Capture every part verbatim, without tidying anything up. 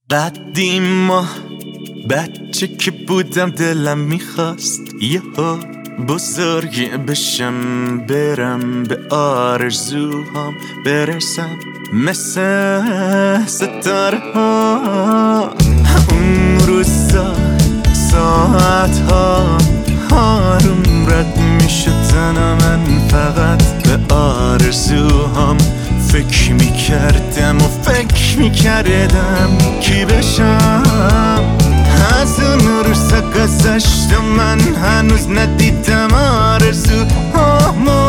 قدیما بچه که بودم دلم میخواست یه ها بزرگ بشم، برم به آرزوهام برسم مثل ستاره ها. اون روزا ساعت ها آروم رد میشد تنم، من فقط به آرزوهام فکر میکردم و فکر میکردم کی بشم. از اون روزا گذشت و من هنوز ندیدم آرزوهامو.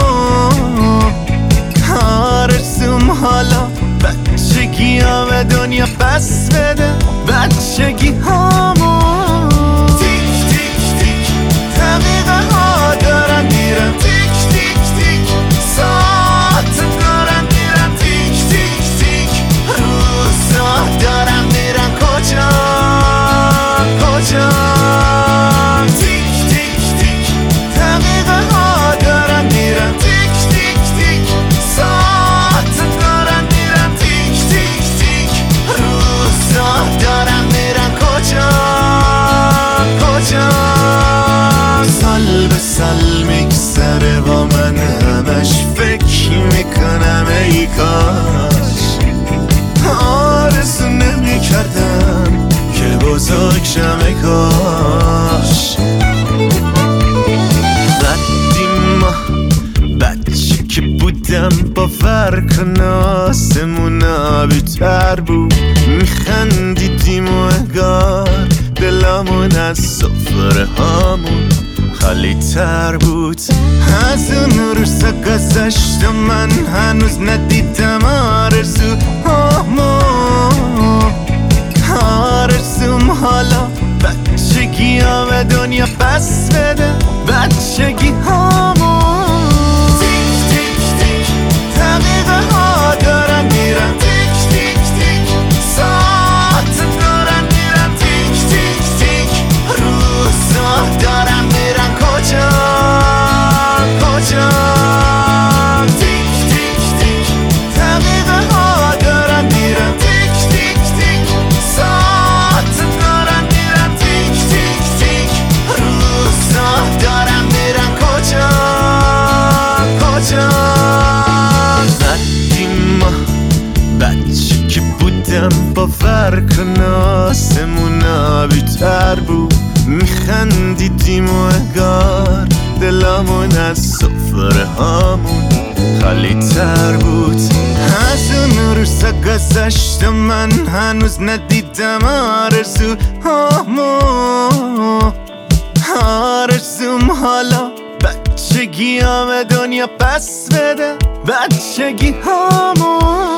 آرزوم حالا بچگی ها به دنیا پس بده، بچگی هامو. تیک تیک تیک دقیقه ها دارن میرن، تیک تیک تیک ساعت دارن میرن، تیک تیک تیک روزا دارن میرن کجا کجا. تیک تیک تیک دقیقه ها دارن میرن، تیک تیک تیک ساعت دارن میرن، تیک تیک تیک روزا دارن میرن کجا کجا. سال به سال میگذره با من همش فکر میکنم ای کاش آرزو نمیکردم که بزرگ شم ای کاش. قدیما بچه که بودم باور کن آسمونا بیتر بود، میخندیدیم و انگار دلمون از سفره هامون خالی تر بود. از اون روزا گذشت و من هنوز ندیدم آرزوهامو. آرزوم حالا بچگی ها به دنیا پس بده، بچگی هامو. تیک تیک تیک دقیقه ها دارن میرن، تیک تیک تیک ساعت دارن میرن، تیک تیک تیک روزا دارن میرن کجا کجا. تیک تیک تیک دقیقه ها دارن میرن، تیک تیک تیک ساعت دارن میرن، تیک تیک تیک روزا دارن میرن کجا کجا. قدیما بچه که بودم باور کن آسمونا بیتر بود، میخندیدیم و انگار دلمون از سفره هامون خالی تر بود. از اون روزا گذشت و من هنوز ندیدم آرزوهامو. آرزوم حالا بچگی ها به دنیا پس بده، بچگی هامو.